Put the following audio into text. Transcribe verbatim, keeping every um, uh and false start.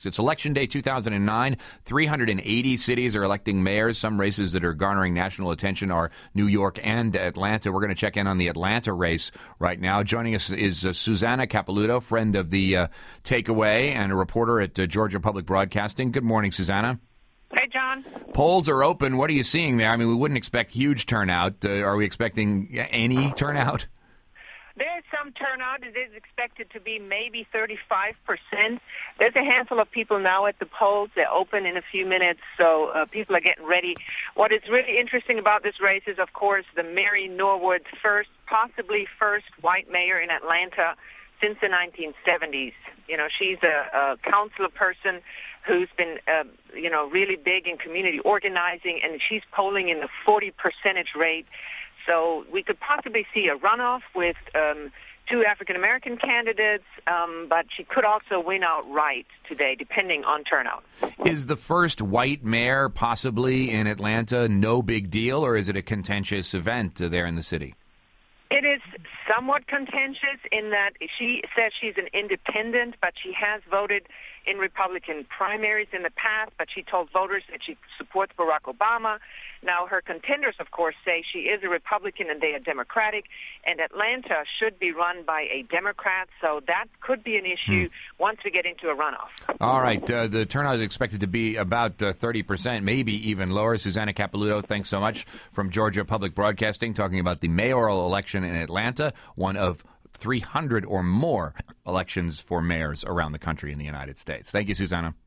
It's Election Day two thousand nine. three hundred eighty cities are electing mayors. Some races that are garnering national attention are New York and Atlanta. We're going to check in on the Atlanta race right now. Joining us is uh, Susanna Capelouto, friend of the uh, Takeaway and a reporter at uh, Georgia Public Broadcasting. Good morning, Susanna. Hey, John. Polls are open. What are you seeing there? I mean, we wouldn't expect huge turnout. Uh, are we expecting any turnout? There's some turnout. It is expected to be maybe thirty-five percent. There's a handful of people now at the polls. They're open in a few minutes, so uh, people are getting ready. What is really interesting about this race is, of course, the Mary Norwood first, possibly first white mayor in Atlanta since the nineteen seventies. You know, she's a, a councilor person who's been, uh, you know, really big in community organizing, and she's polling in the forty percentage rate. So we could possibly see a runoff with um, two African-American candidates, um, but she could also win outright today, depending on turnout. Is the first white mayor possibly in Atlanta no big deal, or is it a contentious event uh, there in the city? It is somewhat contentious in that she says she's an independent, but she has voted in Republican primaries in the past, but she told voters that she supports Barack Obama. Now, her contenders, of course, say she is a Republican and they are Democratic, and Atlanta should be run by a Democrat, so that could be an issue hmm. once we get into a runoff. All right. Uh, the turnout is expected to be about uh, thirty percent, maybe even lower. Susanna Capelouto, thanks so much, from Georgia Public Broadcasting, talking about the mayoral election in Atlanta, one of three hundred or more elections for mayors around the country in the United States. Thank you, Susanna.